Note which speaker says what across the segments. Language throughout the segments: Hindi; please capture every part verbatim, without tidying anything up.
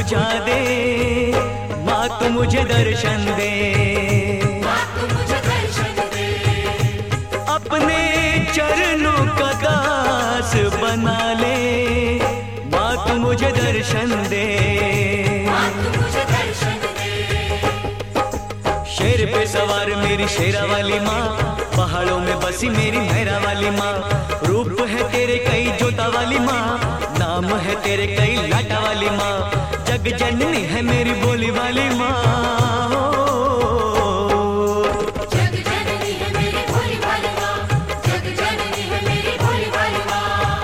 Speaker 1: बुझा दे, माँ तू मुझे दर्शन दे,
Speaker 2: माँ तू मुझे दर्शन दे।
Speaker 1: अपने चरणों का दास बना ले, माँ तू मुझे दर्शन दे,
Speaker 2: माँ तू मुझे दर्शन दे।
Speaker 1: शेर पे सवार मेरी शेरा वाली माँ, पहाड़ों में बसी मेरी मेहरा वाली माँ, रूप है तेरे कई जोता वाली माँ, नाम है तेरे कई लाटा वाली माँ, जग जननी है मेरी बोली वाली माँ।
Speaker 2: जग जननी है मेरी भोली भाली माँ, जग जननी है मेरी भोली भाली माँ।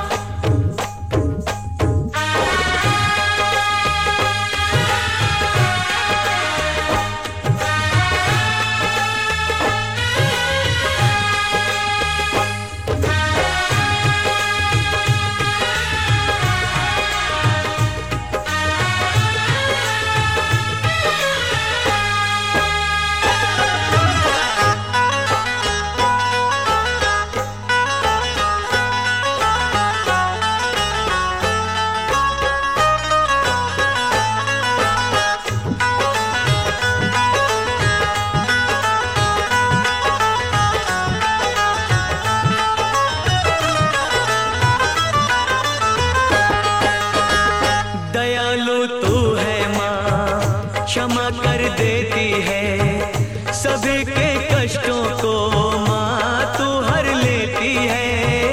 Speaker 1: क्षमा कर देती है सभी के कष्टों को, माँ तू हर लेती है।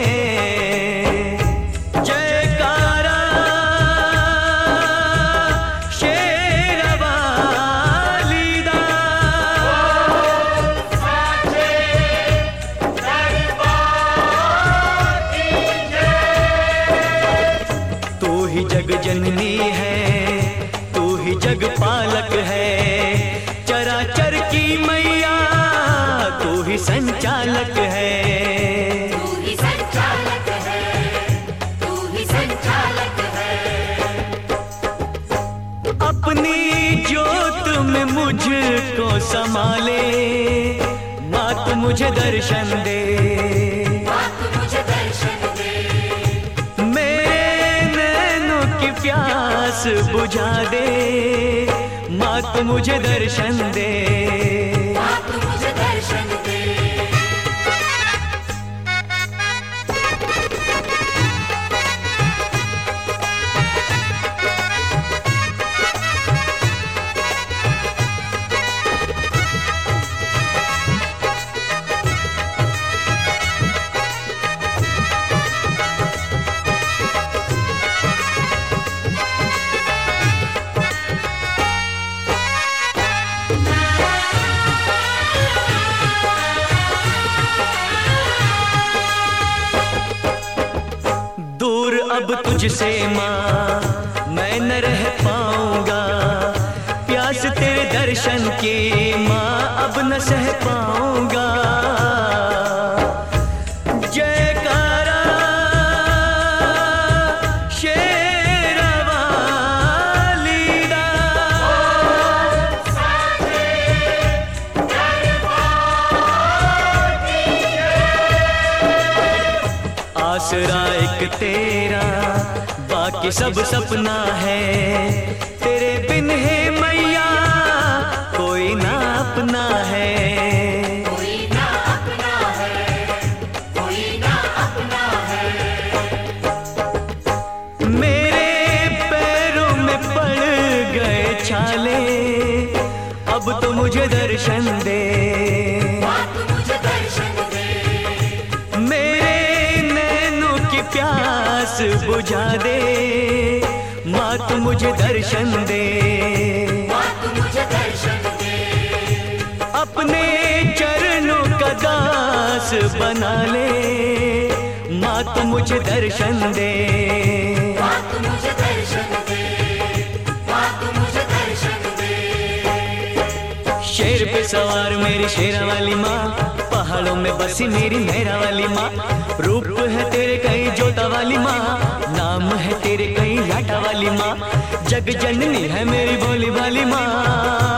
Speaker 1: जयकारा शेरा वाली दा, तू ही जग जननी है, जग पालक है, चराचर की मैया तू ही संचालक है,
Speaker 2: तू ही संचालक है, तू ही संचालक है।
Speaker 1: अपनी ज्योत में मुझको संभाले, माँ तू मुझे दर्शन दे,
Speaker 2: माँ तू मुझे दर्शन दे।
Speaker 1: मेरे नैनों की प्यास बुझा दे, माँ तू मुझे दर्शन दे,
Speaker 2: माँ तू मुझे दर्शन दे।
Speaker 1: अब तुझसे माँ मैं न रह पाऊंगा, प्यास तेरे दर्शन की माँ अब न सह पाऊंगा। जयकारा शेरा वाली दा, आसरा एक तेरा बाकी सब सपना है, तेरे बिन है मैया कोई ना अपना है,
Speaker 2: कोई ना अपना है, कोई ना अपना है।
Speaker 1: मेरे पैरों में पड़ गए छाले, अब तो मुझे दर्शन दे,
Speaker 2: माँ तू मुझे दर्शन दे।
Speaker 1: मेरे नैनों की प्यास बुझा दे, माँ तू मुझे दर्शन दे,
Speaker 2: माँ तू मुझे दर्शन दे।
Speaker 1: अपने चरणों का दास बना ले, माँ तू मुझे दर्शन दे,
Speaker 2: माँ तू मुझे दर्शन दे, माँ तू मुझे दर्शन दे।
Speaker 1: शेर पे सवार मेरी शेरा वाली माँ, पहाड़ों में बसी मेरी मेहरा वाली माँ, रूप है तेरे कई जोता वाली माँ, नाम है तेरे कई लाटा वाली माँ, जग जननी है मेरी भोली भाली माँ।